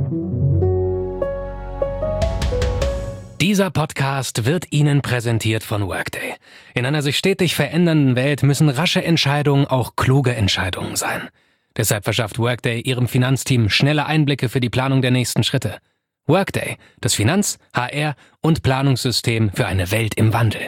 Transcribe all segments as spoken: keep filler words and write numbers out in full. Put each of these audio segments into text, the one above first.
Dieser Podcast wird Ihnen präsentiert von Workday. In einer sich stetig verändernden Welt müssen rasche Entscheidungen auch kluge Entscheidungen sein. Deshalb verschafft Workday Ihrem Finanzteam schnelle Einblicke für die Planung der nächsten Schritte. Workday, das Finanz-, H R- und Planungssystem für eine Welt im Wandel.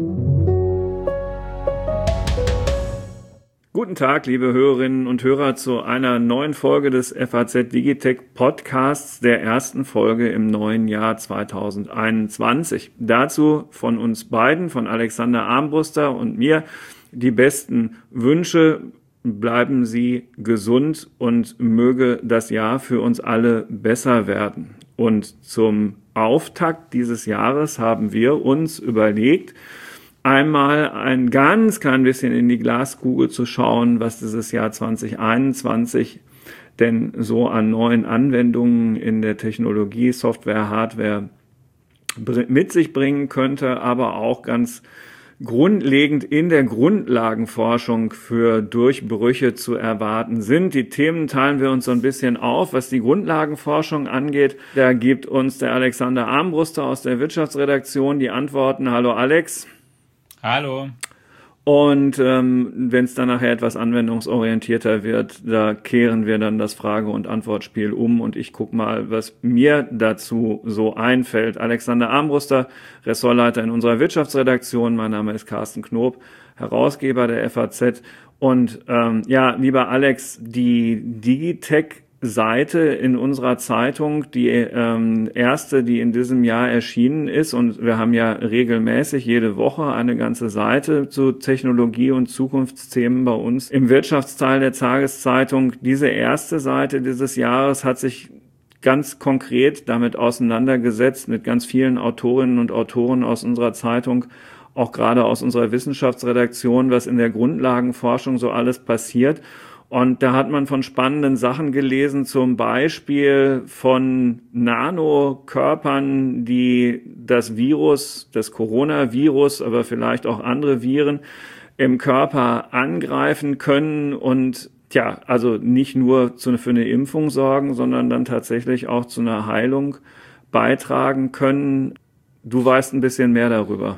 Guten Tag, liebe Hörerinnen und Hörer, zu einer neuen Folge des F A Z Digitech Podcasts, der ersten Folge im neuen Jahr zweitausendeinundzwanzig. Dazu von uns beiden, von Alexander Armbruster und mir, die besten Wünsche. Bleiben Sie gesund und möge das Jahr für uns alle besser werden. Und zum Auftakt dieses Jahres haben wir uns überlegt, einmal ein ganz klein bisschen in die Glaskugel zu schauen, was dieses Jahr zweitausendeinundzwanzig denn so an neuen Anwendungen in der Technologie, Software, Hardware mit sich bringen könnte, aber auch ganz grundlegend in der Grundlagenforschung für Durchbrüche zu erwarten sind. Die Themen teilen wir uns so ein bisschen auf, was die Grundlagenforschung angeht. Da gibt uns der Alexander Armbruster aus der Wirtschaftsredaktion die Antworten. Hallo Alex. Hallo. Und ähm, wenn es dann nachher etwas anwendungsorientierter wird, da kehren wir dann das Frage- und Antwortspiel um und ich gucke mal, was mir dazu so einfällt. Alexander Armbruster, Ressortleiter in unserer Wirtschaftsredaktion. Mein Name ist Carsten Knob, Herausgeber der F A Z. Und ähm, ja, lieber Alex, die Digitech Seite in unserer Zeitung, die ähm, erste, die in diesem Jahr erschienen ist, und wir haben ja regelmäßig jede Woche eine ganze Seite zu Technologie- und Zukunftsthemen bei uns im Wirtschaftsteil der Tageszeitung. Diese erste Seite dieses Jahres hat sich ganz konkret damit auseinandergesetzt, mit ganz vielen Autorinnen und Autoren aus unserer Zeitung, auch gerade aus unserer Wissenschaftsredaktion, was in der Grundlagenforschung so alles passiert. Und da hat man von spannenden Sachen gelesen, zum Beispiel von Nanokörpern, die das Virus, das Coronavirus, aber vielleicht auch andere Viren im Körper angreifen können und tja, also nicht nur zu, für eine Impfung sorgen, sondern dann tatsächlich auch zu einer Heilung beitragen können. Du weißt ein bisschen mehr darüber.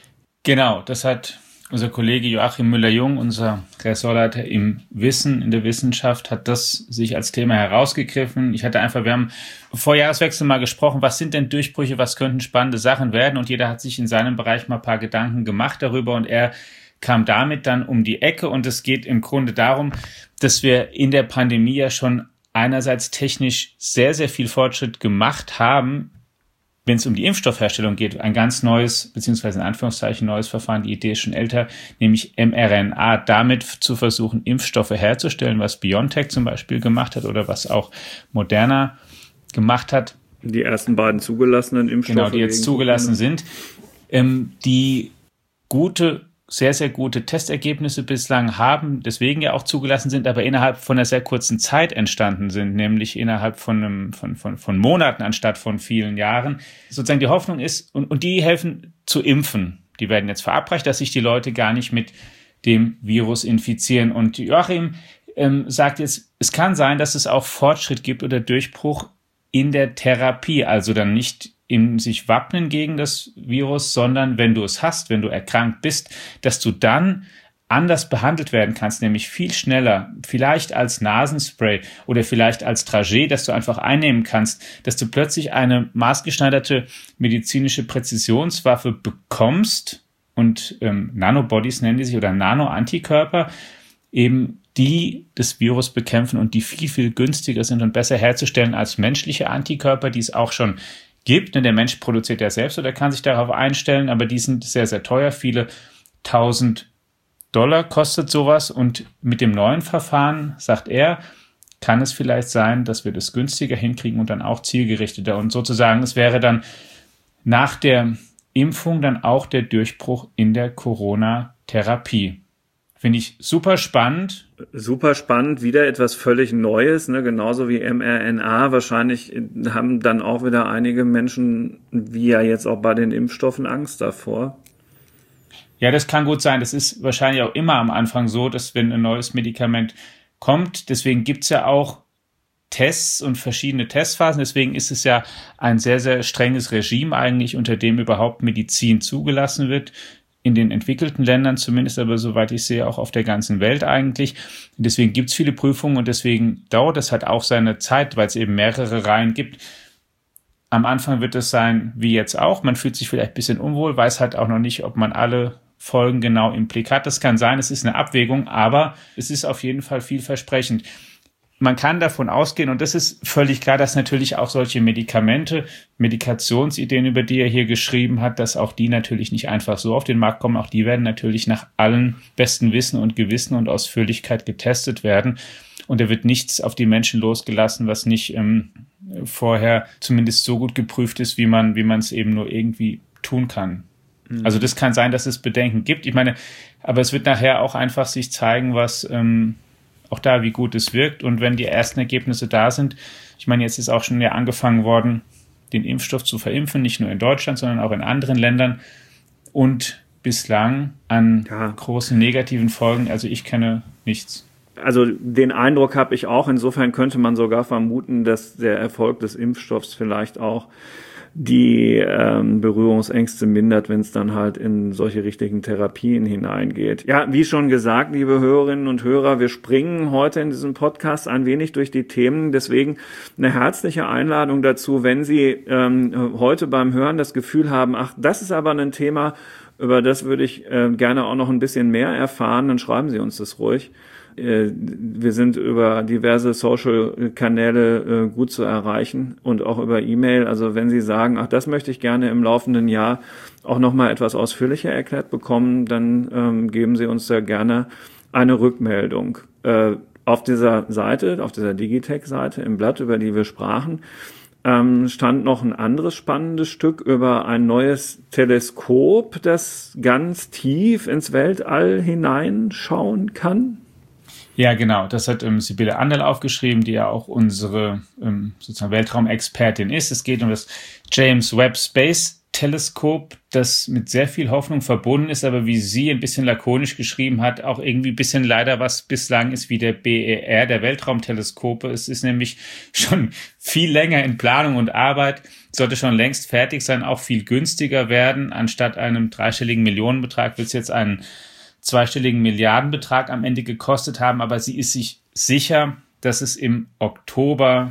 Genau, das hat unser Kollege Joachim Müller-Jung, unser Ressortleiter im Wissen, in der Wissenschaft, hat das sich als Thema herausgegriffen. Ich hatte einfach, wir haben vor Jahreswechsel mal gesprochen, was sind denn Durchbrüche, was könnten spannende Sachen werden, und jeder hat sich in seinem Bereich mal ein paar Gedanken gemacht darüber, und er kam damit dann um die Ecke, und es geht im Grunde darum, dass wir in der Pandemie ja schon einerseits technisch sehr, sehr viel Fortschritt gemacht haben, wenn es um die Impfstoffherstellung geht, ein ganz neues, beziehungsweise in Anführungszeichen neues Verfahren, die Idee ist schon älter, nämlich mRNA, damit zu versuchen, Impfstoffe herzustellen, was BioNTech zum Beispiel gemacht hat oder was auch Moderna gemacht hat. Die ersten beiden zugelassenen Impfstoffe. Genau, die jetzt zugelassen sind, ähm, die gute sehr, sehr gute Testergebnisse bislang haben, deswegen ja auch zugelassen sind, aber innerhalb von einer sehr kurzen Zeit entstanden sind, nämlich innerhalb von, einem, von, von, von Monaten anstatt von vielen Jahren. Sozusagen die Hoffnung ist, und, und die helfen zu impfen. Die werden jetzt verabreicht, dass sich die Leute gar nicht mit dem Virus infizieren. Und Joachim ähm, sagt jetzt, es kann sein, dass es auch Fortschritt gibt oder Durchbruch in der Therapie, also dann nicht in sich wappnen gegen das Virus, sondern wenn du es hast, wenn du erkrankt bist, dass du dann anders behandelt werden kannst, nämlich viel schneller, vielleicht als Nasenspray oder vielleicht als Trajet, das du einfach einnehmen kannst, dass du plötzlich eine maßgeschneiderte medizinische Präzisionswaffe bekommst, und ähm, Nanobodies nennen die sich, oder Nanoantikörper, eben die das Virus bekämpfen und die viel, viel günstiger sind und besser herzustellen als menschliche Antikörper, die es auch schon gibt. Der Mensch produziert ja selbst oder kann sich darauf einstellen, aber die sind sehr, sehr teuer. Viele tausend Dollar kostet sowas, und mit dem neuen Verfahren, sagt er, kann es vielleicht sein, dass wir das günstiger hinkriegen und dann auch zielgerichteter. Und sozusagen, es wäre dann nach der Impfung dann auch der Durchbruch in der Corona-Therapie. Finde ich super spannend. Super spannend, wieder etwas völlig Neues, ne? Genauso wie mRNA. Wahrscheinlich haben dann auch wieder einige Menschen, wie ja jetzt auch bei den Impfstoffen, Angst davor. Ja, das kann gut sein. Das ist wahrscheinlich auch immer am Anfang so, dass wenn ein neues Medikament kommt, deswegen gibt's ja auch Tests und verschiedene Testphasen. Deswegen ist es ja ein sehr, sehr strenges Regime eigentlich, unter dem überhaupt Medizin zugelassen wird. In den entwickelten Ländern zumindest, aber soweit ich sehe, auch auf der ganzen Welt eigentlich. Und deswegen gibt es viele Prüfungen und deswegen dauert es halt auch seine Zeit, weil es eben mehrere Reihen gibt. Am Anfang wird es sein, wie jetzt auch. Man fühlt sich vielleicht ein bisschen unwohl, weiß halt auch noch nicht, ob man alle Folgen genau im Blick hat. Das kann sein, es ist eine Abwägung, aber es ist auf jeden Fall vielversprechend. Man kann davon ausgehen, und das ist völlig klar, dass natürlich auch solche Medikamente, Medikationsideen, über die er hier geschrieben hat, dass auch die natürlich nicht einfach so auf den Markt kommen. Auch die werden natürlich nach allem besten Wissen und Gewissen und Ausführlichkeit getestet werden. Und da wird nichts auf die Menschen losgelassen, was nicht ähm, vorher zumindest so gut geprüft ist, wie man wie man es eben nur irgendwie tun kann. Mhm. Also das kann sein, dass es Bedenken gibt. Ich meine, aber es wird nachher auch einfach sich zeigen, was ähm, auch da, wie gut es wirkt. Und wenn die ersten Ergebnisse da sind, ich meine, jetzt ist auch schon ja angefangen worden, den Impfstoff zu verimpfen, nicht nur in Deutschland, sondern auch in anderen Ländern. Und bislang an ja. großen negativen Folgen, also ich kenne nichts. Also den Eindruck habe ich auch. Insofern könnte man sogar vermuten, dass der Erfolg des Impfstoffs vielleicht auch die ähm, Berührungsängste mindert, wenn es dann halt in solche richtigen Therapien hineingeht. Ja, wie schon gesagt, liebe Hörerinnen und Hörer, wir springen heute in diesem Podcast ein wenig durch die Themen. Deswegen eine herzliche Einladung dazu, wenn Sie ähm, heute beim Hören das Gefühl haben, ach, das ist aber ein Thema, über das würde ich äh, gerne auch noch ein bisschen mehr erfahren, dann schreiben Sie uns das ruhig. Wir sind über diverse Social-Kanäle äh, gut zu erreichen und auch über E-Mail. Also wenn Sie sagen, ach, das möchte ich gerne im laufenden Jahr auch nochmal etwas ausführlicher erklärt bekommen, dann ähm, geben Sie uns da gerne eine Rückmeldung. Äh, auf dieser Seite, auf dieser Digitech-Seite im Blatt, über die wir sprachen, ähm, stand noch ein anderes spannendes Stück über ein neues Teleskop, das ganz tief ins Weltall hineinschauen kann. Ja, genau. Das hat ähm, Sibylle Anderl aufgeschrieben, die ja auch unsere ähm, sozusagen Weltraumexpertin ist. Es geht um das James Webb Space Teleskop, das mit sehr viel Hoffnung verbunden ist, aber wie sie ein bisschen lakonisch geschrieben hat, auch irgendwie ein bisschen leider was bislang ist wie der B E R, der Weltraumteleskope. Es ist nämlich schon viel länger in Planung und Arbeit, sollte schon längst fertig sein, auch viel günstiger werden. Anstatt einem dreistelligen Millionenbetrag wird es jetzt einen zweistelligen Milliardenbetrag am Ende gekostet haben, aber sie ist sich sicher, dass es im Oktober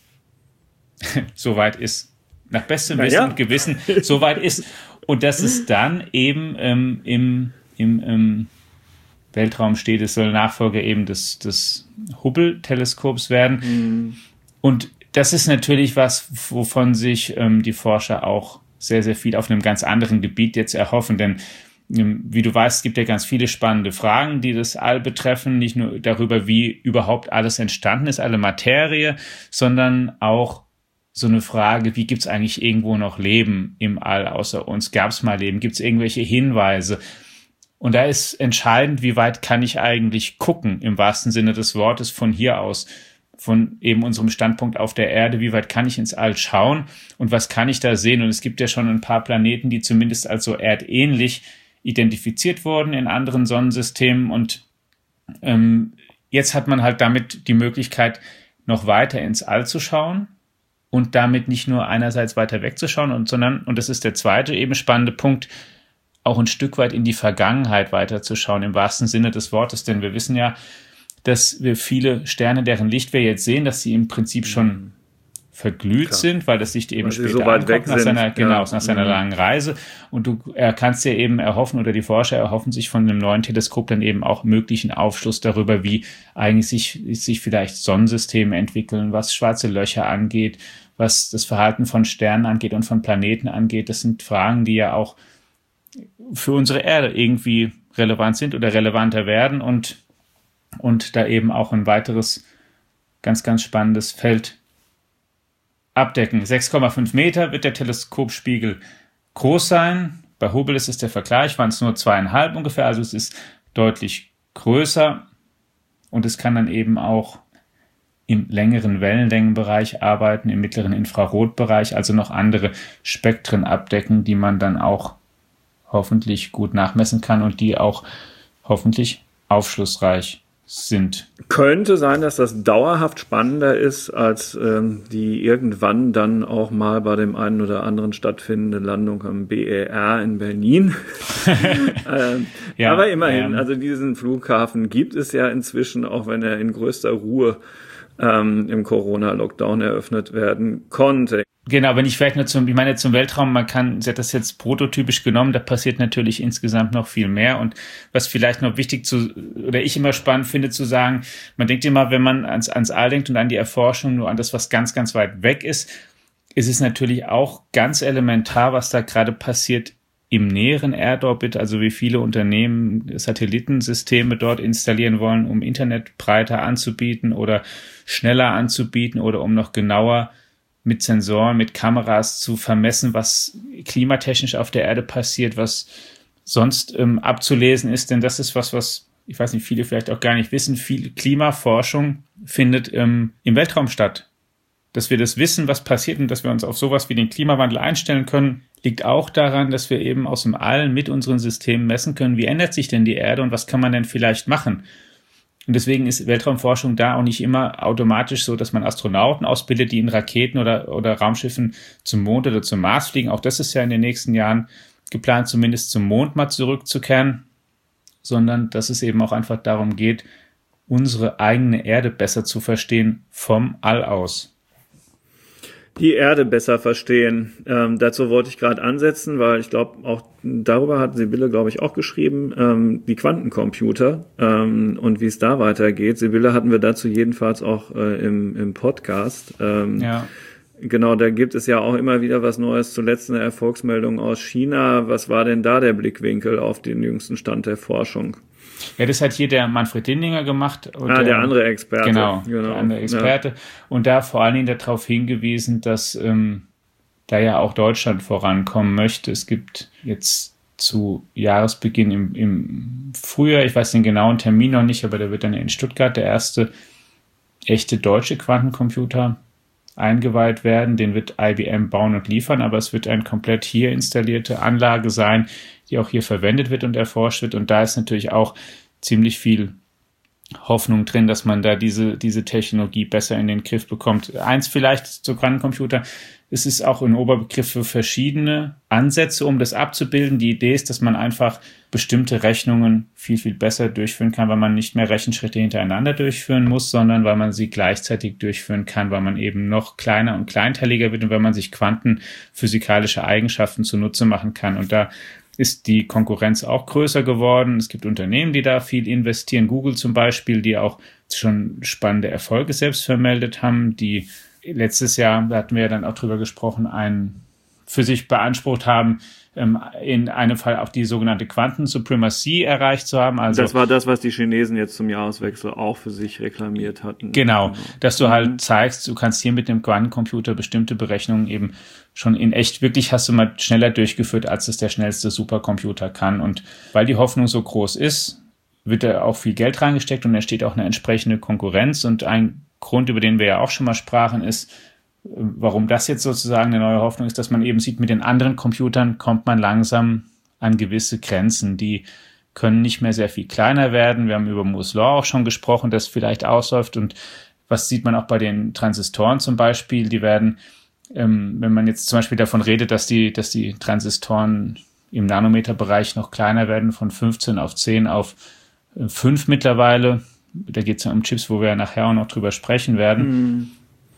soweit ist. Nach bestem Wissen ja. und Gewissen soweit ist. Und dass es dann eben ähm, im, im ähm, Weltraum steht, es soll Nachfolger eben des, des Hubble-Teleskops werden. Mhm. Und das ist natürlich was, wovon sich ähm, die Forscher auch sehr, sehr viel auf einem ganz anderen Gebiet jetzt erhoffen, denn wie du weißt, es gibt ja ganz viele spannende Fragen, die das All betreffen, nicht nur darüber, wie überhaupt alles entstanden ist, alle Materie, sondern auch so eine Frage, wie gibt es eigentlich irgendwo noch Leben im All außer uns? Gab es mal Leben? Gibt es irgendwelche Hinweise? Und da ist entscheidend, wie weit kann ich eigentlich gucken, im wahrsten Sinne des Wortes, von hier aus, von eben unserem Standpunkt auf der Erde, wie weit kann ich ins All schauen und was kann ich da sehen? Und es gibt ja schon ein paar Planeten, die zumindest als so erdähnlich identifiziert wurden in anderen Sonnensystemen und ähm, jetzt hat man halt damit die Möglichkeit, noch weiter ins All zu schauen und damit nicht nur einerseits weiter wegzuschauen, und, sondern, und das ist der zweite eben spannende Punkt, auch ein Stück weit in die Vergangenheit weiterzuschauen, im wahrsten Sinne des Wortes, denn wir wissen ja, dass wir viele Sterne, deren Licht wir jetzt sehen, dass sie im Prinzip schon verglüht Klar. sind, weil das Licht eben weil später so weit ankommt, weg nach seiner, sind. genau, ja. nach seiner mhm. langen Reise. Und du er kannst dir eben erhoffen, oder die Forscher erhoffen sich von einem neuen Teleskop dann eben auch möglichen Aufschluss darüber, wie eigentlich sich, sich vielleicht Sonnensysteme entwickeln, was schwarze Löcher angeht, was das Verhalten von Sternen angeht und von Planeten angeht. Das sind Fragen, die ja auch für unsere Erde irgendwie relevant sind oder relevanter werden und, und da eben auch ein weiteres ganz, ganz spannendes Feld abdecken. sechs Komma fünf Meter wird der Teleskopspiegel groß sein. Bei Hubble ist es der Vergleich, waren es nur zweieinhalb ungefähr, also es ist deutlich größer und es kann dann eben auch im längeren Wellenlängenbereich arbeiten, im mittleren Infrarotbereich, also noch andere Spektren abdecken, die man dann auch hoffentlich gut nachmessen kann und die auch hoffentlich aufschlussreich sind. Könnte sein, dass das dauerhaft spannender ist, als ähm, die irgendwann dann auch mal bei dem einen oder anderen stattfindende Landung am B E R in Berlin. ähm, ja, aber immerhin, ähm, also diesen Flughafen gibt es ja inzwischen, auch wenn er in größter Ruhe ähm, im Corona-Lockdown eröffnet werden konnte. Genau, wenn ich vielleicht nur zum, ich meine zum Weltraum, man kann, sie hat das jetzt prototypisch genommen, da passiert natürlich insgesamt noch viel mehr. Und was vielleicht noch wichtig zu, oder ich immer spannend finde zu sagen, man denkt immer, wenn man ans, ans All denkt und an die Erforschung, nur an das, was ganz, ganz weit weg ist, ist es natürlich auch ganz elementar, was da gerade passiert im näheren Erdorbit, also wie viele Unternehmen Satellitensysteme dort installieren wollen, um Internet breiter anzubieten oder schneller anzubieten oder um noch genauer mit Sensoren, mit Kameras zu vermessen, was klimatechnisch auf der Erde passiert, was sonst ähm, abzulesen ist. Denn das ist was, was, ich weiß nicht, viele vielleicht auch gar nicht wissen, viel Klimaforschung findet ähm, im Weltraum statt. Dass wir das wissen, was passiert und dass wir uns auf sowas wie den Klimawandel einstellen können, liegt auch daran, dass wir eben aus dem All mit unseren Systemen messen können, wie ändert sich denn die Erde und was kann man denn vielleicht machen. Und deswegen ist Weltraumforschung da auch nicht immer automatisch so, dass man Astronauten ausbildet, die in Raketen oder, oder Raumschiffen zum Mond oder zum Mars fliegen. Auch das ist ja in den nächsten Jahren geplant, zumindest zum Mond mal zurückzukehren, sondern dass es eben auch einfach darum geht, unsere eigene Erde besser zu verstehen vom All aus. Die Erde besser verstehen. Ähm, dazu wollte ich gerade ansetzen, weil ich glaube, auch darüber hat Sibylle, glaube ich, auch geschrieben, ähm, die Quantencomputer ähm, und wie es da weitergeht. Sibylle hatten wir dazu jedenfalls auch äh, im, im Podcast. Ähm, ja. Genau, da gibt es ja auch immer wieder was Neues. Zuletzt eine Erfolgsmeldung aus China. Was war denn da der Blickwinkel auf den jüngsten Stand der Forschung? Ja, das hat hier der Manfred Dindinger gemacht. Und ah, der, der andere Experte. Genau, genau, der andere Experte. Ja. Und da vor allen Dingen darauf hingewiesen, dass ähm, da ja auch Deutschland vorankommen möchte. Es gibt jetzt zu Jahresbeginn im, im Frühjahr, ich weiß den genauen Termin noch nicht, aber da wird dann in Stuttgart der erste echte deutsche Quantencomputer eingeweiht werden. Den wird I B M bauen und liefern, aber es wird eine komplett hier installierte Anlage sein, die auch hier verwendet wird und erforscht wird. Und da ist natürlich auch ziemlich viel Hoffnung drin, dass man da diese, diese Technologie besser in den Griff bekommt. Eins vielleicht zu Quantencomputer. Es ist auch ein Oberbegriff für verschiedene Ansätze, um das abzubilden. Die Idee ist, dass man einfach bestimmte Rechnungen viel, viel besser durchführen kann, weil man nicht mehr Rechenschritte hintereinander durchführen muss, sondern weil man sie gleichzeitig durchführen kann, weil man eben noch kleiner und kleinteiliger wird und weil man sich quantenphysikalische Eigenschaften zunutze machen kann. Und da ist die Konkurrenz auch größer geworden. Es gibt Unternehmen, die da viel investieren. Google zum Beispiel, die auch schon spannende Erfolge selbst vermeldet haben, die letztes Jahr, da hatten wir ja dann auch drüber gesprochen, einen für sich beansprucht haben, in einem Fall auch die sogenannte Quantensupremacy erreicht zu haben. Also das war das, was die Chinesen jetzt zum Jahreswechsel auch für sich reklamiert hatten. Genau, dass du halt zeigst, du kannst hier mit dem Quantencomputer bestimmte Berechnungen eben schon in echt, wirklich hast du mal schneller durchgeführt, als es der schnellste Supercomputer kann. Und weil die Hoffnung so groß ist, wird da auch viel Geld reingesteckt und entsteht auch eine entsprechende Konkurrenz. Und ein Grund, über den wir ja auch schon mal sprachen, ist, warum das jetzt sozusagen eine neue Hoffnung ist, dass man eben sieht, mit den anderen Computern kommt man langsam an gewisse Grenzen. Die können nicht mehr sehr viel kleiner werden. Wir haben über Moore's Law auch schon gesprochen, das vielleicht ausläuft. Und was sieht man auch bei den Transistoren zum Beispiel? Die werden, ähm, wenn man jetzt zum Beispiel davon redet, dass die, dass die Transistoren im Nanometerbereich noch kleiner werden, von fünfzehn auf zehn auf fünf mittlerweile. Da geht es ja um Chips, wo wir nachher auch noch drüber sprechen werden. Mhm.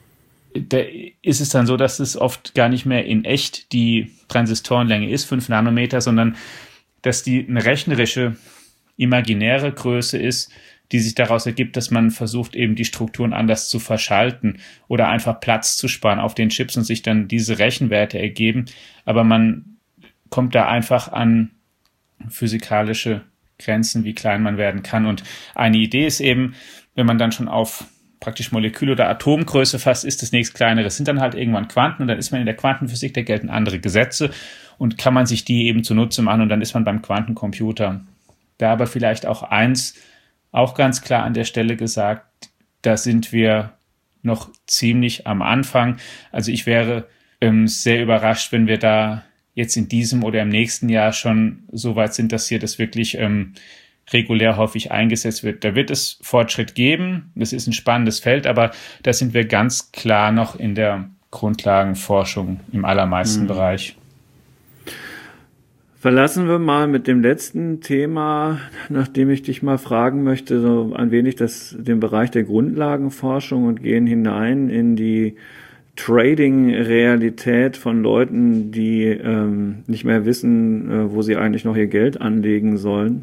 Da ist es dann so, dass es oft gar nicht mehr in echt die Transistorenlänge ist, fünf Nanometer, sondern dass die eine rechnerische, imaginäre Größe ist, die sich daraus ergibt, dass man versucht, eben die Strukturen anders zu verschalten oder einfach Platz zu sparen auf den Chips und sich dann diese Rechenwerte ergeben. Aber man kommt da einfach an physikalische Grenzen, wie klein man werden kann. Und eine Idee ist eben, wenn man dann schon auf praktisch Molekül- oder Atomgröße fast ist, das nächst kleinere sind dann halt irgendwann Quanten und dann ist man in der Quantenphysik, da gelten andere Gesetze und kann man sich die eben zunutze machen und dann ist man beim Quantencomputer. Da aber vielleicht auch eins, auch ganz klar an der Stelle gesagt, da sind wir noch ziemlich am Anfang. Also ich wäre ähm, sehr überrascht, wenn wir da jetzt in diesem oder im nächsten Jahr schon so weit sind, dass hier das wirklich ähm, regulär häufig eingesetzt wird. Da wird es Fortschritt geben. Das ist ein spannendes Feld, aber da sind wir ganz klar noch in der Grundlagenforschung im allermeisten mhm. Bereich. Verlassen wir mal mit dem letzten Thema, nachdem ich dich mal fragen möchte, so ein wenig das, den Bereich der Grundlagenforschung und gehen hinein in die Trading-Realität von Leuten, die ähm, nicht mehr wissen, äh, wo sie eigentlich noch ihr Geld anlegen sollen.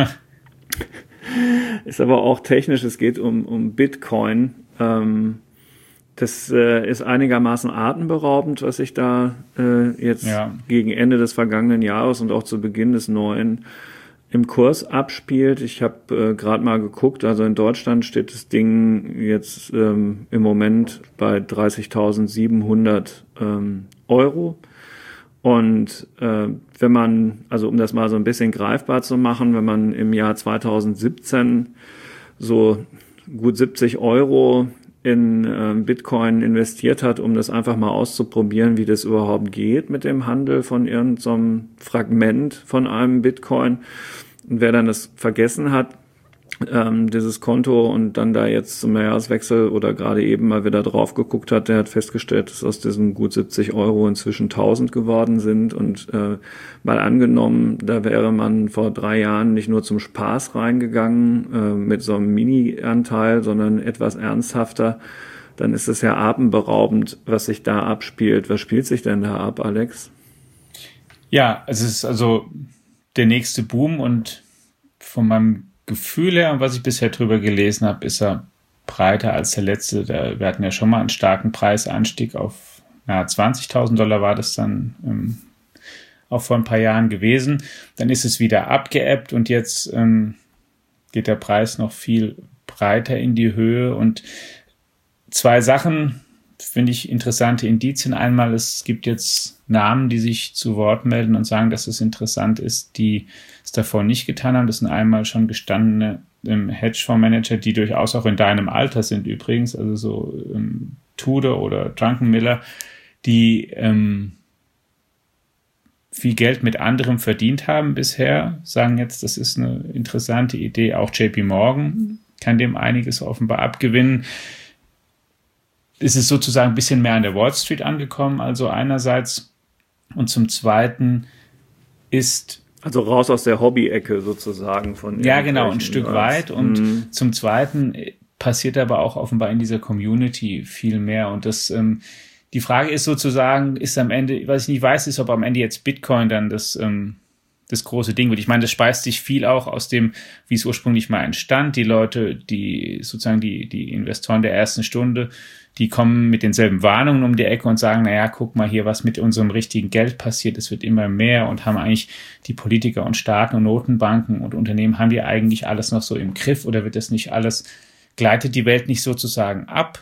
Ist aber auch technisch, es geht um, um Bitcoin. Ähm, das äh, ist einigermaßen atemberaubend, was sich da äh, jetzt ja. gegen Ende des vergangenen Jahres und auch zu Beginn des neuen im Kurs abspielt. Ich habe äh, gerade mal geguckt, also in Deutschland steht das Ding jetzt ähm, im Moment bei dreißigtausendsiebenhundert ähm, Euro. Und äh, wenn man, also um das mal so ein bisschen greifbar zu machen, wenn man im Jahr zweitausendsiebzehn so gut siebzig Euro in äh, Bitcoin investiert hat, um das einfach mal auszuprobieren, wie das überhaupt geht mit dem Handel von irgendeinem so Fragment von einem Bitcoin. Und wer dann das vergessen hat, ähm, dieses Konto und dann da jetzt zum Jahreswechsel oder gerade eben mal wieder drauf geguckt hat, der hat festgestellt, dass aus diesen gut siebzig Euro inzwischen tausend geworden sind. Und äh, mal angenommen, da wäre man vor drei Jahren nicht nur zum Spaß reingegangen äh, mit so einem Mini-Anteil, sondern etwas ernsthafter, dann ist es ja atemberaubend, was sich da abspielt. Was spielt sich denn da ab, Alex? Ja, es ist also der nächste Boom und von meinem Gefühl her, und was ich bisher drüber gelesen habe, ist er breiter als der letzte. Wir hatten ja schon mal einen starken Preisanstieg auf ja, zwanzigtausend Dollar war das dann ähm, auch vor ein paar Jahren gewesen. Dann ist es wieder abgeebbt und jetzt ähm, geht der Preis noch viel breiter in die Höhe. Und zwei Sachen finde ich interessante Indizien. Einmal, es gibt jetzt Namen, die sich zu Wort melden und sagen, dass es interessant ist, die es davor nicht getan haben. Das sind einmal schon gestandene ähm, Hedgefondsmanager, die durchaus auch in deinem Alter sind übrigens, also so ähm, Tudor oder Druckenmiller, die ähm, viel Geld mit anderem verdient haben bisher, sagen jetzt, das ist eine interessante Idee. Auch J P Morgan kann dem einiges offenbar abgewinnen. Es ist sozusagen ein bisschen mehr an der Wall Street angekommen, also einerseits. Und zum Zweiten ist... Also raus aus der Hobby-Ecke sozusagen. Von ja, genau, ein Stück weit. Und mhm. zum Zweiten passiert aber auch offenbar in dieser Community viel mehr. Und das, ähm, die Frage ist sozusagen, ist am Ende, was ich nicht weiß, ist, ob am Ende jetzt Bitcoin dann das... Ähm, das große Ding wird. Ich meine, das speist sich viel auch aus dem, wie es ursprünglich mal entstand. Die Leute, die sozusagen die, die Investoren der ersten Stunde, die kommen mit denselben Warnungen um die Ecke und sagen, naja, guck mal hier, was mit unserem richtigen Geld passiert. Es wird immer mehr und haben eigentlich die Politiker und Staaten und Notenbanken und Unternehmen, haben die eigentlich alles noch so im Griff oder wird das nicht alles, gleitet die Welt nicht sozusagen ab?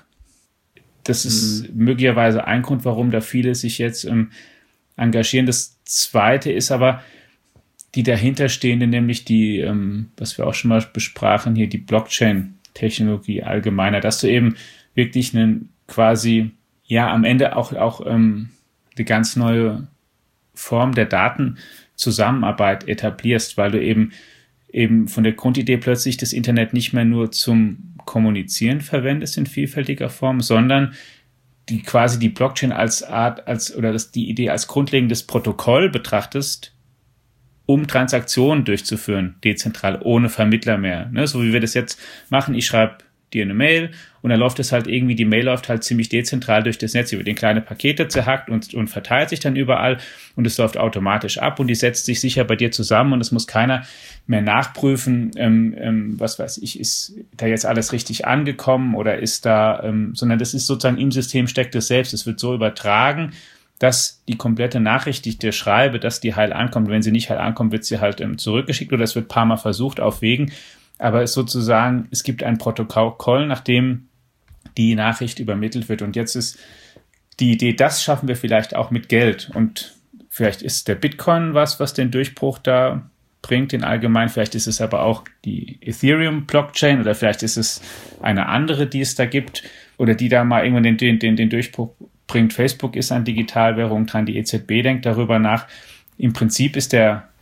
Das ist mhm. möglicherweise ein Grund, warum da viele sich jetzt ähm, engagieren. Das Zweite ist aber, die dahinterstehende, nämlich die, ähm, was wir auch schon mal besprachen, hier die Blockchain-Technologie allgemeiner, dass du eben wirklich einen quasi, ja, am Ende auch, auch ähm, eine ganz neue Form der Datenzusammenarbeit etablierst, weil du eben, eben von der Grundidee plötzlich das Internet nicht mehr nur zum Kommunizieren verwendest in vielfältiger Form, sondern die quasi die Blockchain als Art, als, oder das, die Idee als grundlegendes Protokoll betrachtest, um Transaktionen durchzuführen, dezentral, ohne Vermittler mehr. Ne? So wie wir das jetzt machen, ich schreibe dir eine Mail und dann läuft es halt irgendwie, die Mail läuft halt ziemlich dezentral durch das Netz, über den kleine Pakete zerhackt und, und verteilt sich dann überall und es läuft automatisch ab und die setzt sich sicher bei dir zusammen und es muss keiner mehr nachprüfen, ähm, ähm, was weiß ich, ist da jetzt alles richtig angekommen oder ist da, ähm, sondern das ist sozusagen im System steckt es selbst, es wird so übertragen, dass die komplette Nachricht, die ich dir schreibe, dass die heil ankommt. Wenn sie nicht heil ankommt, wird sie halt ähm, zurückgeschickt oder es wird ein paar Mal versucht auf Wegen. Aber es sozusagen, es gibt ein Protokoll, nach dem die Nachricht übermittelt wird. Und jetzt ist die Idee, das schaffen wir vielleicht auch mit Geld. Und vielleicht ist der Bitcoin was, was den Durchbruch da bringt, den allgemein. Vielleicht ist es aber auch die Ethereum-Blockchain oder vielleicht ist es eine andere, die es da gibt oder die da mal irgendwann den, den, den, den Durchbruch bringt. Facebook ist an Digitalwährung dran, die E Z B denkt darüber nach. Im Prinzip ist der,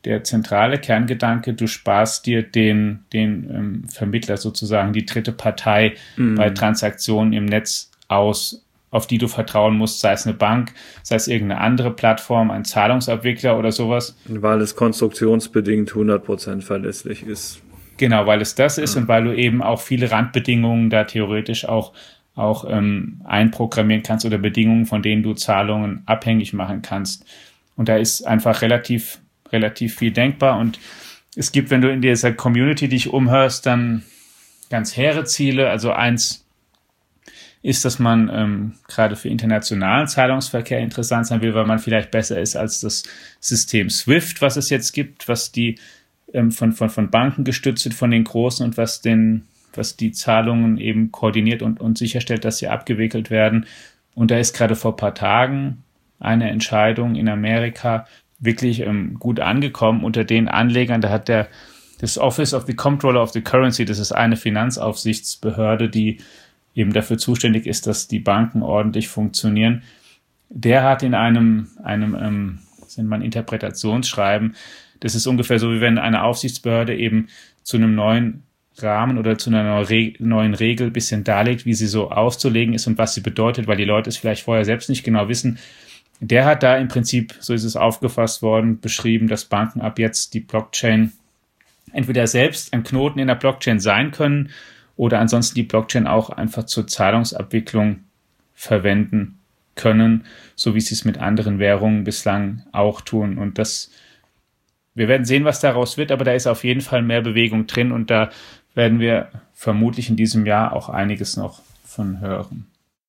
der zentrale Kerngedanke, du sparst dir den, den ähm, Vermittler sozusagen, die dritte Partei mhm. bei Transaktionen im Netz aus, auf die du vertrauen musst, sei es eine Bank, sei es irgendeine andere Plattform, ein Zahlungsabwickler oder sowas. Weil es konstruktionsbedingt hundert Prozent verlässlich ist. Genau, weil es das ist ja. Und weil du eben auch viele Randbedingungen da theoretisch auch, auch ähm, einprogrammieren kannst oder Bedingungen, von denen du Zahlungen abhängig machen kannst. Und da ist einfach relativ, relativ viel denkbar. Und es gibt, wenn du in dieser Community dich umhörst, dann ganz hehre Ziele. Also eins ist, dass man ähm, gerade für internationalen Zahlungsverkehr interessant sein will, weil man vielleicht besser ist als das System SWIFT, was es jetzt gibt, was die ähm, von, von, von Banken gestützt wird, von den Großen und was den, was die Zahlungen eben koordiniert und, und sicherstellt, dass sie abgewickelt werden. Und da ist gerade vor ein paar Tagen eine Entscheidung in Amerika wirklich ähm, gut angekommen unter den Anlegern. Da hat der das Office of the Comptroller of the Currency, das ist eine Finanzaufsichtsbehörde, die eben dafür zuständig ist, dass die Banken ordentlich funktionieren. Der hat in einem, einem ähm, das nennt man Interpretationsschreiben, das ist ungefähr so, wie wenn eine Aufsichtsbehörde eben zu einem neuen Rahmen oder zu einer neuen Regel ein bisschen darlegt, wie sie so auszulegen ist und was sie bedeutet, weil die Leute es vielleicht vorher selbst nicht genau wissen. Der hat da im Prinzip, so ist es aufgefasst worden, beschrieben, dass Banken ab jetzt die Blockchain entweder selbst ein Knoten in der Blockchain sein können oder ansonsten die Blockchain auch einfach zur Zahlungsabwicklung verwenden können, so wie sie es mit anderen Währungen bislang auch tun. Und das, wir werden sehen, was daraus wird, aber da ist auf jeden Fall mehr Bewegung drin und da werden wir vermutlich in diesem Jahr auch einiges noch von hören.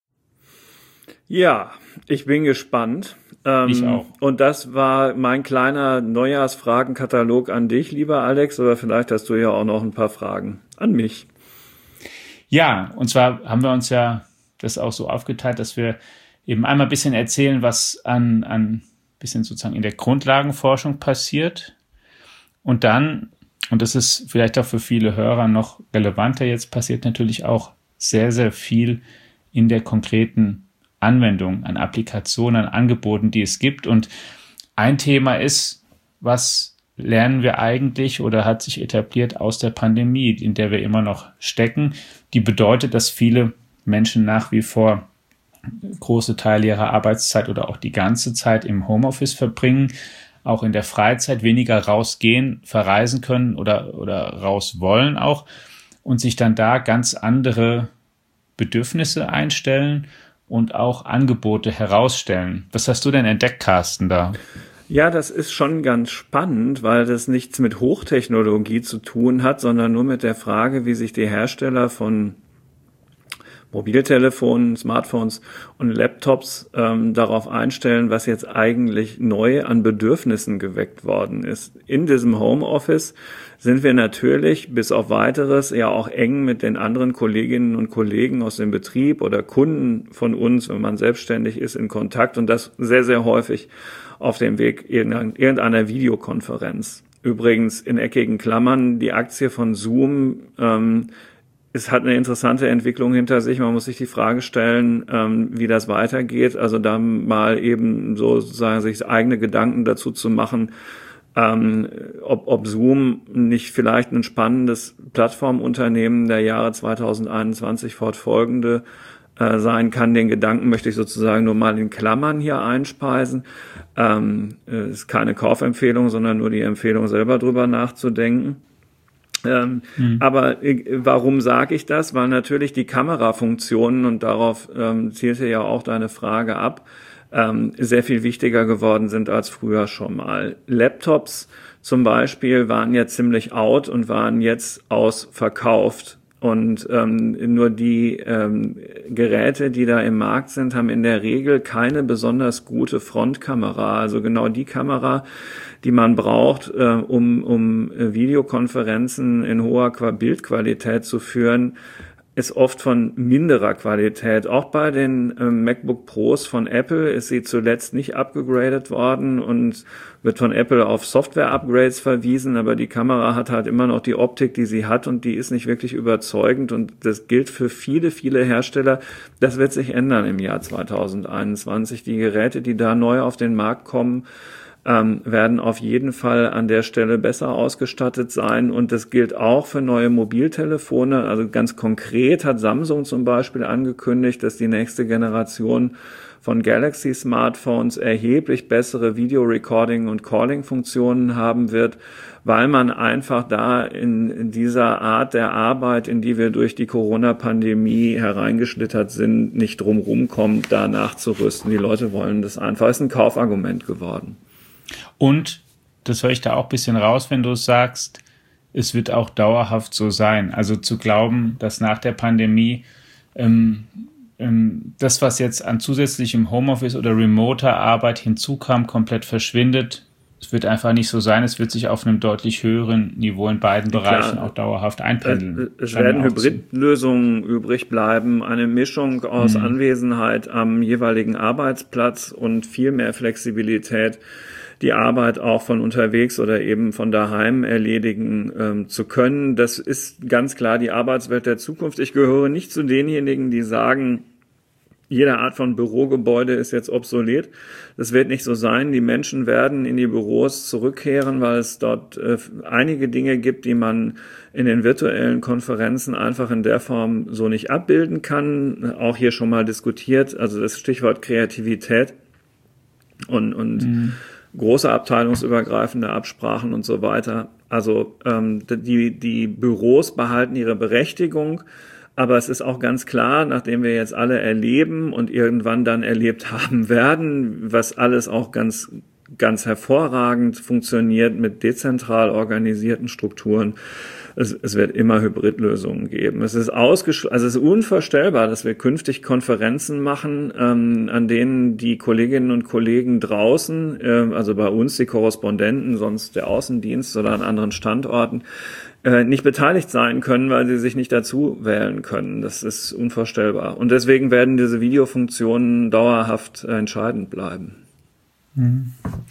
Ja, ich bin gespannt. Ähm, ich auch. Und das war mein kleiner Neujahrsfragenkatalog an dich, lieber Alex, oder vielleicht hast du ja auch noch ein paar Fragen an mich. Ja, und zwar haben wir uns ja das auch so aufgeteilt, dass wir eben einmal ein bisschen erzählen, was an, an bisschen sozusagen in der Grundlagenforschung passiert. Und dann, und das ist vielleicht auch für viele Hörer noch relevanter jetzt, passiert natürlich auch sehr, sehr viel in der konkreten Anwendung, an Applikationen, an Angeboten, die es gibt. Und ein Thema ist, was lernen wir eigentlich oder hat sich etabliert aus der Pandemie, in der wir immer noch stecken, die bedeutet, dass viele Menschen nach wie vor große Teile ihrer Arbeitszeit oder auch die ganze Zeit im Homeoffice verbringen, auch in der Freizeit weniger rausgehen, verreisen können oder, oder raus wollen auch und sich dann da ganz andere Bedürfnisse einstellen und auch Angebote herausstellen. Was hast du denn entdeckt, Carsten, da? Ja, das ist schon ganz spannend, weil das nichts mit Hochtechnologie zu tun hat, sondern nur mit der Frage, wie sich die Hersteller von Mobiltelefonen, Smartphones und Laptops ähm, darauf einstellen, was jetzt eigentlich neu an Bedürfnissen geweckt worden ist. In diesem Homeoffice sind wir natürlich bis auf Weiteres ja auch eng mit den anderen Kolleginnen und Kollegen aus dem Betrieb oder Kunden von uns, wenn man selbstständig ist, in Kontakt und das sehr, sehr häufig auf dem Weg irgendeiner Videokonferenz. Übrigens in eckigen Klammern, die Aktie von Zoom, ähm, es hat eine interessante Entwicklung hinter sich. Man muss sich die Frage stellen, ähm, wie das weitergeht. Also da mal eben sozusagen sich eigene Gedanken dazu zu machen, ähm, ob, ob Zoom nicht vielleicht ein spannendes Plattformunternehmen der Jahre zwanzig einundzwanzig fortfolgende äh, sein kann. Den Gedanken möchte ich sozusagen nur mal in Klammern hier einspeisen. Ähm, äh, ist keine Kaufempfehlung, sondern nur die Empfehlung, selber drüber nachzudenken. Ähm, mhm. Aber äh, warum sage ich das? Weil natürlich die Kamerafunktionen, und darauf ähm, zielte ja auch deine Frage ab, ähm, sehr viel wichtiger geworden sind als früher schon mal. Laptops zum Beispiel waren ja ziemlich out und waren jetzt ausverkauft. Und ähm, nur die ähm, Geräte, die da im Markt sind, haben in der Regel keine besonders gute Frontkamera. Also genau die Kamera, die man braucht, äh, um, um Videokonferenzen in hoher Bildqualität zu führen, ist oft von minderer Qualität. Auch bei den äh, MacBook Pros von Apple ist sie zuletzt nicht abgegradet worden und wird von Apple auf Software-Upgrades verwiesen, aber die Kamera hat halt immer noch die Optik, die sie hat und die ist nicht wirklich überzeugend und das gilt für viele, viele Hersteller. Das wird sich ändern im Jahr zwanzig einundzwanzig. Die Geräte, die da neu auf den Markt kommen, ähm, werden auf jeden Fall an der Stelle besser ausgestattet sein. Und das gilt auch für neue Mobiltelefone. Also ganz konkret hat Samsung zum Beispiel angekündigt, dass die nächste Generation von Galaxy-Smartphones erheblich bessere Video-Recording- und Calling-Funktionen haben wird, weil man einfach da in, in dieser Art der Arbeit, in die wir durch die Corona-Pandemie hereingeschlittert sind, nicht drumherum kommt, da nachzurüsten. Die Leute wollen das einfach. Das ist ein Kaufargument geworden. Und das höre ich da auch ein bisschen raus, wenn du sagst, es wird auch dauerhaft so sein. Also zu glauben, dass nach der Pandemie ähm, ähm, das, was jetzt an zusätzlichem Homeoffice oder remoter Arbeit hinzukam, komplett verschwindet. Es wird einfach nicht so sein. Es wird sich auf einem deutlich höheren Niveau in beiden Bereichen Klar, auch dauerhaft einpendeln. Es, es werden Hybridlösungen übrig bleiben, eine Mischung aus mhm. Anwesenheit am jeweiligen Arbeitsplatz und viel mehr Flexibilität, die Arbeit auch von unterwegs oder eben von daheim erledigen ähm, zu können. Das ist ganz klar die Arbeitswelt der Zukunft. Ich gehöre nicht zu denjenigen, die sagen, jede Art von Bürogebäude ist jetzt obsolet. Das wird nicht so sein. Die Menschen werden in die Büros zurückkehren, weil es dort äh, einige Dinge gibt, die man in den virtuellen Konferenzen einfach in der Form so nicht abbilden kann. Auch hier schon mal diskutiert, also das Stichwort Kreativität und, und mhm. große abteilungsübergreifende Absprachen und so weiter. Also ähm, die, die Büros behalten ihre Berechtigung. Aber es ist auch ganz klar, nachdem wir jetzt alle erleben und irgendwann dann erlebt haben werden, was alles auch ganz, ganz hervorragend funktioniert mit dezentral organisierten Strukturen, es, es wird immer Hybridlösungen geben. Es ist ausgeschl- also es ist unvorstellbar, dass wir künftig Konferenzen machen, ähm, an denen die Kolleginnen und Kollegen draußen, äh, also bei uns die Korrespondenten, sonst der Außendienst oder an anderen Standorten, nicht beteiligt sein können, weil sie sich nicht dazu wählen können. Das ist unvorstellbar. Und deswegen werden diese Videofunktionen dauerhaft entscheidend bleiben. Und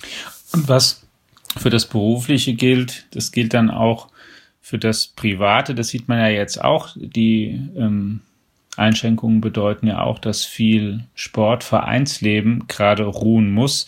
was für das Berufliche gilt, das gilt dann auch für das Private. Das sieht man ja jetzt auch. Die ähm, Einschränkungen bedeuten ja auch, dass viel Sport, Vereinsleben gerade ruhen muss,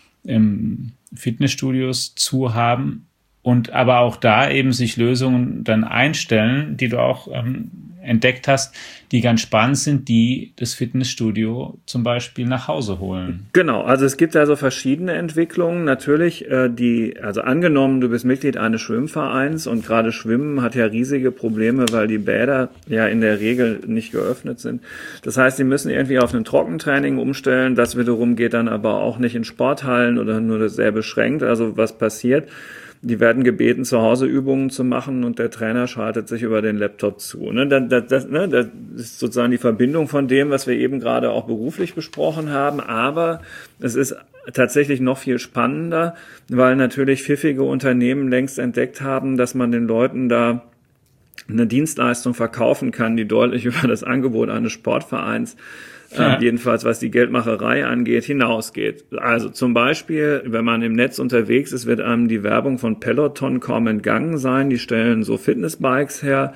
ähm, Fitnessstudios zu haben. Und aber auch da eben sich Lösungen dann einstellen, die du auch ähm, entdeckt hast, die ganz spannend sind, die das Fitnessstudio zum Beispiel nach Hause holen. Genau, also es gibt also verschiedene Entwicklungen. Natürlich, äh, die, also angenommen, du bist Mitglied eines Schwimmvereins und gerade Schwimmen hat ja riesige Probleme, weil die Bäder ja in der Regel nicht geöffnet sind. Das heißt, sie müssen irgendwie auf ein Trockentraining umstellen. Das wiederum geht dann aber auch nicht in Sporthallen oder nur sehr beschränkt. Also was passiert? Die werden gebeten, zu Hause Übungen zu machen und der Trainer schaltet sich über den Laptop zu. Ne, das, das, ne, das ist sozusagen die Verbindung von dem, was wir eben gerade auch beruflich besprochen haben. Aber es ist tatsächlich noch viel spannender, weil natürlich pfiffige Unternehmen längst entdeckt haben, dass man den Leuten da eine Dienstleistung verkaufen kann, die deutlich über das Angebot eines Sportvereins Ja. Äh, jedenfalls was die Geldmacherei angeht, hinausgeht. Also zum Beispiel, wenn man im Netz unterwegs ist, wird einem die Werbung von Peloton kaum entgangen sein. Die stellen so Fitnessbikes her,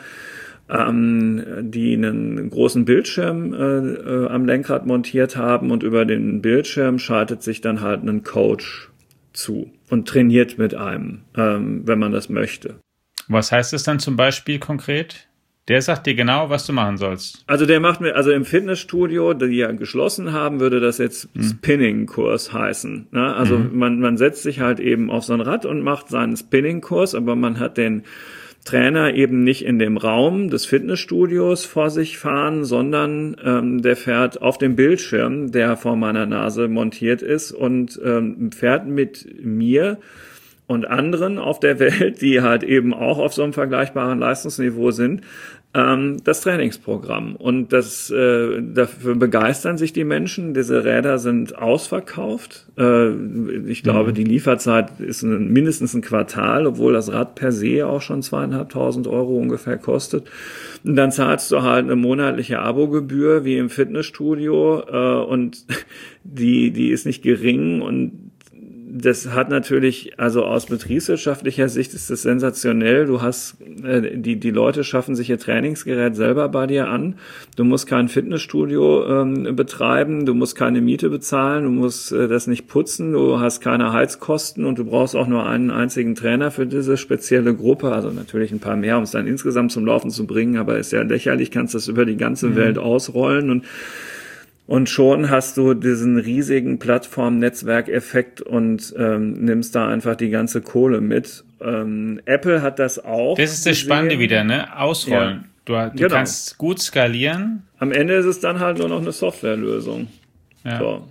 ähm, die einen großen Bildschirm äh, äh, am Lenkrad montiert haben und über den Bildschirm schaltet sich dann halt ein Coach zu und trainiert mit einem, ähm, wenn man das möchte. Was heißt das dann zum Beispiel konkret? Der sagt dir genau, was du machen sollst. Also der macht mir, also im Fitnessstudio, die ja geschlossen haben, würde das jetzt mhm. Spinning-Kurs heißen. Ne? Also mhm. man, man setzt sich halt eben auf so ein Rad und macht seinen Spinning-Kurs, aber man hat den Trainer eben nicht in dem Raum des Fitnessstudios vor sich fahren, sondern ähm, der fährt auf dem Bildschirm, der vor meiner Nase montiert ist und ähm, fährt mit mir und anderen auf der Welt, die halt eben auch auf so einem vergleichbaren Leistungsniveau sind, ähm, das Trainingsprogramm. Und das äh, dafür begeistern sich die Menschen. Diese Räder sind ausverkauft. Äh, ich glaube, mhm. die Lieferzeit ist ein, mindestens ein Quartal, obwohl das Rad per se auch schon zweieinhalbtausend Euro ungefähr kostet. Und dann zahlst du halt eine monatliche Abogebühr wie im Fitnessstudio äh, und die die ist nicht gering und das hat natürlich, also aus betriebswirtschaftlicher Sicht ist das sensationell. Du hast, äh, die, die Leute schaffen sich ihr Trainingsgerät selber bei dir an. Du musst kein Fitnessstudio ähm, betreiben, du musst keine Miete bezahlen, du musst äh, das nicht putzen, du hast keine Heizkosten und du brauchst auch nur einen einzigen Trainer für diese spezielle Gruppe. Also natürlich ein paar mehr, um es dann insgesamt zum Laufen zu bringen, aber ist ja lächerlich, kannst das über die ganze mhm. Welt ausrollen und Und schon hast du diesen riesigen Plattform-Netzwerkeffekt und ähm, nimmst da einfach die ganze Kohle mit. Ähm, Apple hat das auch. Das ist das gesehen. Spannende wieder, ne? Ausrollen. Ja. Du, du genau. kannst gut skalieren. Am Ende ist es dann halt nur noch eine Softwarelösung. Ja. So.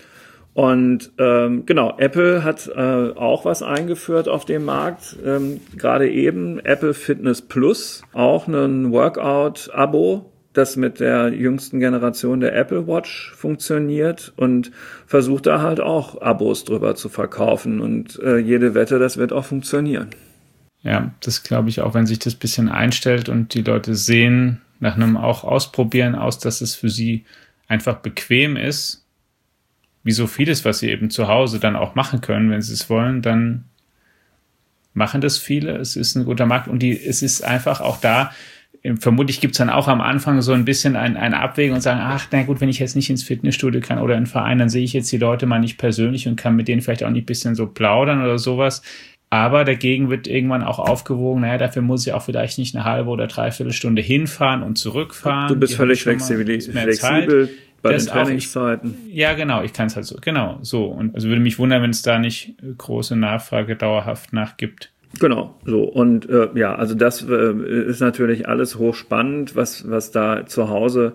Und ähm, genau, Apple hat äh, auch was eingeführt auf dem Markt. Ähm, gerade eben Apple Fitness Plus, auch ein Workout-Abo, das mit der jüngsten Generation der Apple Watch funktioniert und versucht da halt auch Abos drüber zu verkaufen und äh, jede Wette, das wird auch funktionieren. Ja, das glaube ich auch, wenn sich das ein bisschen einstellt und die Leute sehen nach einem auch Ausprobieren aus, dass es für sie einfach bequem ist, wie so vieles, was sie eben zu Hause dann auch machen können, wenn sie es wollen, dann machen das viele. Es ist ein guter Markt und die, es ist einfach auch da. Vermutlich gibt es dann auch am Anfang so ein bisschen ein, eine Abwägung und sagen, ach, na gut, wenn ich jetzt nicht ins Fitnessstudio kann oder in einen Verein, dann sehe ich jetzt die Leute mal nicht persönlich und kann mit denen vielleicht auch nicht ein bisschen so plaudern oder sowas. Aber dagegen wird irgendwann auch aufgewogen, naja, dafür muss ich auch vielleicht nicht eine halbe oder dreiviertel Stunde hinfahren und zurückfahren. Du bist die völlig flexibel, flexibel bei das den Trainingszeiten. Auch, ja, genau, ich kann es halt so, genau, so. Und also würde mich wundern, wenn es da nicht große Nachfrage dauerhaft nach gibt. Genau, so und äh, ja, also das äh, ist natürlich alles hochspannend, was was da zu Hause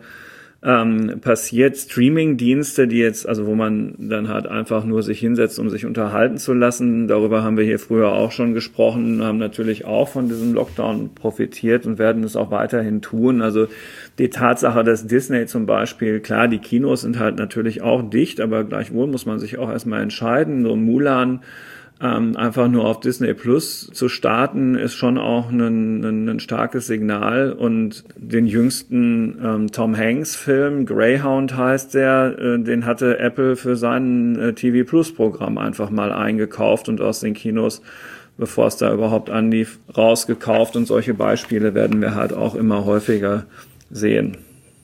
ähm, passiert. Streaming-Dienste, die jetzt, also wo man dann halt einfach nur sich hinsetzt, um sich unterhalten zu lassen, darüber haben wir hier früher auch schon gesprochen, haben natürlich auch von diesem Lockdown profitiert und werden es auch weiterhin tun. Also die Tatsache, dass Disney zum Beispiel, klar, die Kinos sind halt natürlich auch dicht, aber gleichwohl muss man sich auch erstmal entscheiden. So Mulan Ähm, einfach nur auf Disney Plus zu starten, ist schon auch ein, ein, ein starkes Signal. Und den jüngsten ähm, Tom Hanks Film, Greyhound heißt der, äh, den hatte Apple für sein äh, T V Plus Programm einfach mal eingekauft und aus den Kinos, bevor es da überhaupt anlief, rausgekauft. Und solche Beispiele werden wir halt auch immer häufiger sehen.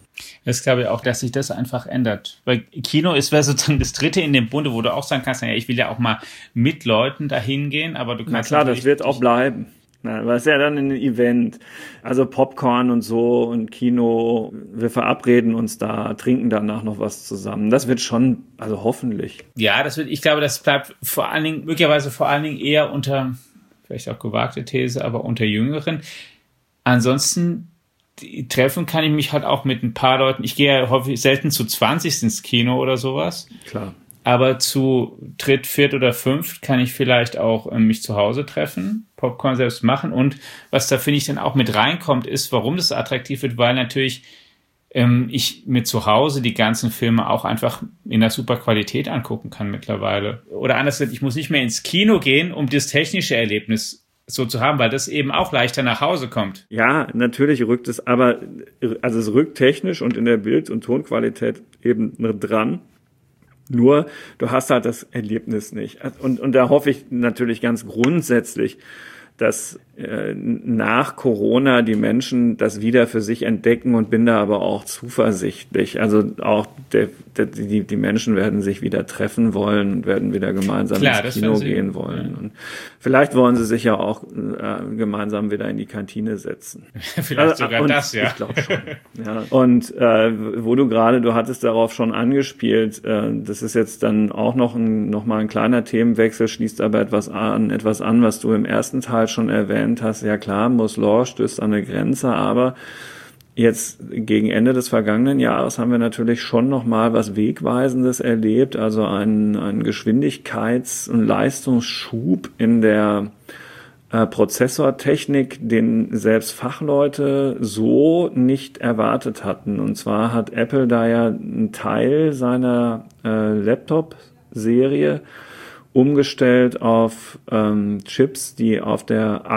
Das glaube ich auch, dass sich das einfach ändert. Weil Kino ist sozusagen das Dritte in dem Bunde, wo du auch sagen kannst, naja, ich will ja auch mal mit Leuten dahin gehen, aber du kannst... Na klar, das wird auch bleiben. Na, das ist ja dann ein Event. Also Popcorn und so und Kino, wir verabreden uns da, trinken danach noch was zusammen. Das wird schon, also hoffentlich. Ja, das wird, ich glaube, das bleibt vor allen Dingen, möglicherweise vor allen Dingen eher unter, vielleicht auch gewagte These, aber unter Jüngeren. Ansonsten... Die treffen kann ich mich halt auch mit ein paar Leuten. Ich gehe ja häufig selten zu zwanzig ins Kino oder sowas. Klar. Aber zu dritt, viert oder fünft kann ich vielleicht auch äh, mich zu Hause treffen, Popcorn selbst machen. Und was da, finde ich, dann auch mit reinkommt, ist, warum das attraktiv wird, weil natürlich ähm, ich mir zu Hause die ganzen Filme auch einfach in der super Qualität angucken kann mittlerweile. Oder anders gesagt, ich muss nicht mehr ins Kino gehen, um das technische Erlebnis so zu haben, weil das eben auch leichter nach Hause kommt. Ja, natürlich rückt es, aber also es rückt technisch und in der Bild- und Tonqualität eben dran. Nur, du hast halt das Erlebnis nicht. Und, und da hoffe ich natürlich ganz grundsätzlich, dass äh, nach Corona die Menschen das wieder für sich entdecken und bin da aber auch zuversichtlich. Also auch der, der, die, die Menschen werden sich wieder treffen wollen und werden wieder gemeinsam Klar, ins Kino gehen wollen. Ja. Und vielleicht wollen sie sich ja auch äh, gemeinsam wieder in die Kantine setzen. Vielleicht also, sogar und das, ja. Ich glaube schon. Ja. Und äh, wo du gerade, du hattest darauf schon angespielt, äh, das ist jetzt dann auch noch ein noch mal ein kleiner Themenwechsel, schließt aber etwas an, etwas an, was du im ersten Teil schon erwähnt hast. Ja klar, Moore's Law stößt an eine Grenze, aber jetzt gegen Ende des vergangenen Jahres haben wir natürlich schon noch mal was Wegweisendes erlebt, also einen, einen Geschwindigkeits- und Leistungsschub in der äh, Prozessortechnik, den selbst Fachleute so nicht erwartet hatten. Und zwar hat Apple da ja einen Teil seiner äh, Laptop-Serie umgestellt auf ähm, Chips, die auf der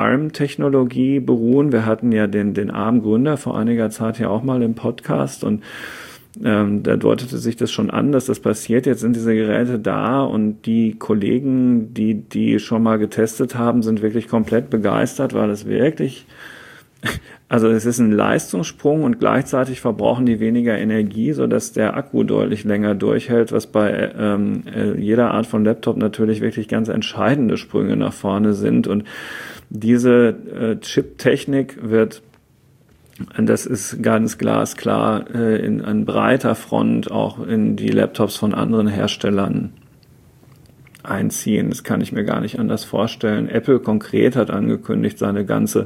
ARM-Technologie beruhen. Wir hatten ja den, den ARM-Gründer vor einiger Zeit ja auch mal im Podcast und Ähm, da deutete sich das schon an, dass das passiert. Jetzt sind diese Geräte da und die Kollegen, die die schon mal getestet haben, sind wirklich komplett begeistert, weil es wirklich, also es ist ein Leistungssprung und gleichzeitig verbrauchen die weniger Energie, sodass der Akku deutlich länger durchhält, was bei ähm, jeder Art von Laptop natürlich wirklich ganz entscheidende Sprünge nach vorne sind. Und diese äh, Chip-Technik wird, das ist ganz glasklar, äh, in an breiter Front auch in die Laptops von anderen Herstellern einziehen. Das kann ich mir gar nicht anders vorstellen. Apple konkret hat angekündigt, seine ganze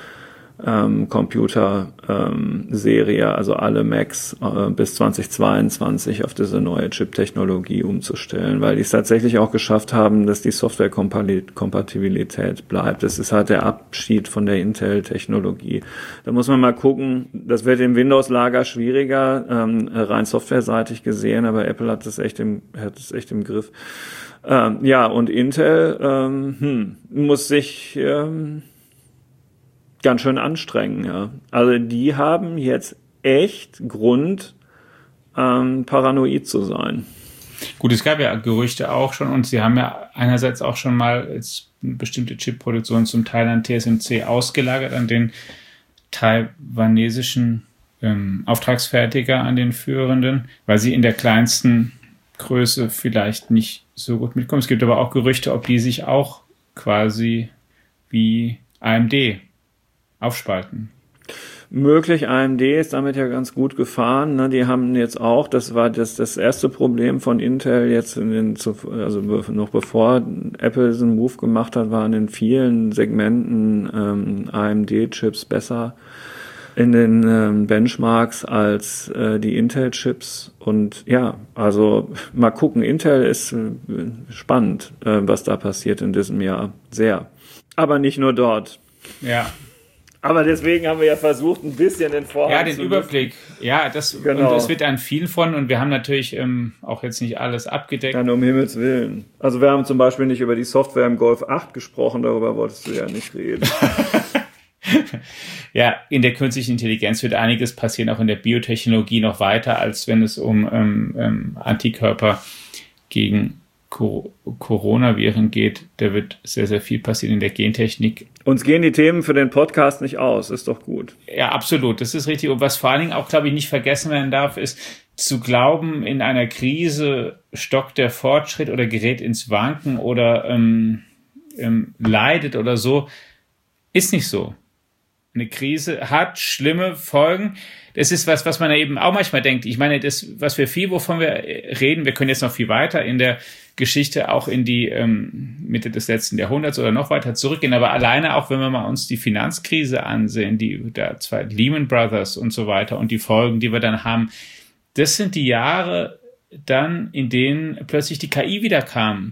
ähm, Computer-Serie, ähm, also alle Macs äh, bis zweitausendzweiundzwanzig auf diese neue Chip-Technologie umzustellen, weil die es tatsächlich auch geschafft haben, dass die Software-Kompatibilität bleibt. Das ist halt der Abschied von der Intel-Technologie. Da muss man mal gucken, das wird im Windows-Lager schwieriger, ähm, rein softwareseitig gesehen, aber Apple hat es echt im, hat es echt im Griff. Ähm, ja, und Intel ähm, hm, muss sich ähm, ganz schön anstrengen, ja. Also die haben jetzt echt Grund, ähm, paranoid zu sein. Gut, es gab ja Gerüchte auch schon und sie haben ja einerseits auch schon mal jetzt bestimmte Chip-Produktionen zum Teil an T S M C ausgelagert, an den taiwanesischen ähm, Auftragsfertiger, an den führenden, weil sie in der kleinsten Größe vielleicht nicht so gut mitkommen. Es gibt aber auch Gerüchte, ob die sich auch quasi wie A M D aufspalten. Möglich, A M D ist damit ja ganz gut gefahren. Ne? Die haben jetzt auch, das war das, das erste Problem von Intel jetzt, in den, also noch bevor Apple diesen Move gemacht hat, waren in vielen Segmenten ähm, A M D-Chips besser in den ähm, Benchmarks als äh, die Intel-Chips. Und ja, also mal gucken, Intel ist äh, spannend, äh, was da passiert in diesem Jahr. Sehr. Aber nicht nur dort. Ja. Aber deswegen haben wir ja versucht, ein bisschen den Vorhang Ja, den zu Überblick. Ja, das, genau. Und es wird an vielen von, und wir haben natürlich ähm, auch jetzt nicht alles abgedeckt. Dann um Himmels Willen. Also wir haben zum Beispiel nicht über die Software im Golf acht gesprochen, darüber wolltest du ja nicht reden. Ja, in der künstlichen Intelligenz wird einiges passieren, auch in der Biotechnologie noch weiter, als wenn es um ähm, ähm, Antikörper gegen Co- Coronaviren geht. Da wird sehr, sehr viel passieren in der Gentechnik. Uns gehen die Themen für den Podcast nicht aus, ist doch gut. Ja, absolut, das ist richtig. Und was vor allen Dingen auch, glaube ich, nicht vergessen werden darf, ist zu glauben, in einer Krise stockt der Fortschritt oder gerät ins Wanken oder ähm, ähm, leidet oder so, ist nicht so. Eine Krise hat schlimme Folgen. Das ist was, was man ja eben auch manchmal denkt. Ich meine, das, was wir viel, wovon wir reden, wir können jetzt noch viel weiter in der Geschichte, auch in die ähm, Mitte des letzten Jahrhunderts oder noch weiter zurückgehen. Aber alleine auch, wenn wir mal uns die Finanzkrise ansehen, die der zwei Lehman Brothers und so weiter und die Folgen, die wir dann haben, das sind die Jahre dann, in denen plötzlich die K I wieder kam.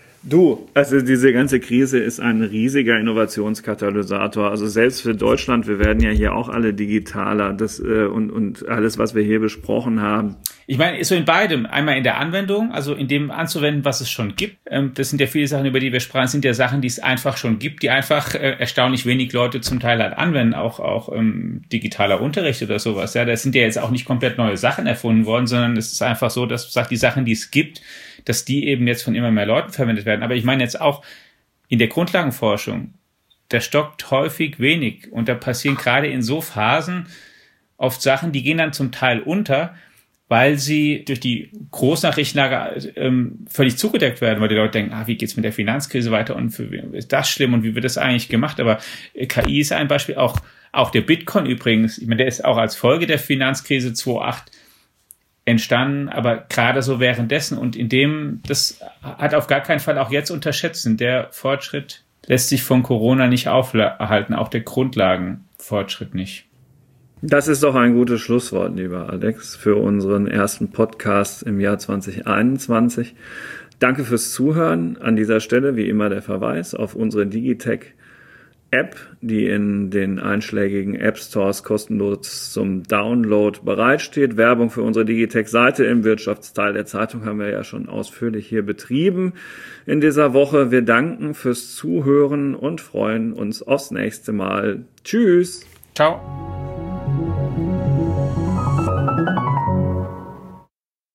Du, also diese ganze Krise ist ein riesiger Innovationskatalysator. Also selbst für Deutschland, wir werden ja hier auch alle digitaler, das äh, und und alles, was wir hier besprochen haben. Ich meine, so in beidem. Einmal in der Anwendung, also in dem anzuwenden, was es schon gibt. Ähm, das sind ja viele Sachen, über die wir sprachen, sind ja Sachen, die es einfach schon gibt, die einfach äh, erstaunlich wenig Leute zum Teil halt anwenden, auch auch ähm, digitaler Unterricht oder sowas. Ja, das sind ja jetzt auch nicht komplett neue Sachen erfunden worden, sondern es ist einfach so, dass sagt die Sachen, die es gibt, dass die eben jetzt von immer mehr Leuten verwendet werden. Aber ich meine jetzt auch in der Grundlagenforschung, da stockt häufig wenig und da passieren gerade in so Phasen oft Sachen, die gehen dann zum Teil unter, weil sie durch die Großnachrichtenlage ähm, völlig zugedeckt werden, weil die Leute denken, ah, wie geht's mit der Finanzkrise weiter und für, ist das schlimm und wie wird das eigentlich gemacht? Aber K I ist ein Beispiel, auch auch der Bitcoin übrigens, ich meine, der ist auch als Folge der Finanzkrise zweitausendacht entstanden, aber gerade so währenddessen und in dem, das hat auf gar keinen Fall auch jetzt unterschätzen. Der Fortschritt lässt sich von Corona nicht aufhalten, auch der Grundlagenfortschritt nicht. Das ist doch ein gutes Schlusswort, lieber Alex, für unseren ersten Podcast im Jahr zwanzig einundzwanzig. Danke fürs Zuhören. An dieser Stelle wie immer der Verweis auf unsere Digitech App, die in den einschlägigen App Stores kostenlos zum Download bereitsteht. Werbung für unsere Digitech-Seite im Wirtschaftsteil der Zeitung haben wir ja schon ausführlich hier betrieben in dieser Woche. Wir danken fürs Zuhören und freuen uns aufs nächste Mal. Tschüss. Ciao.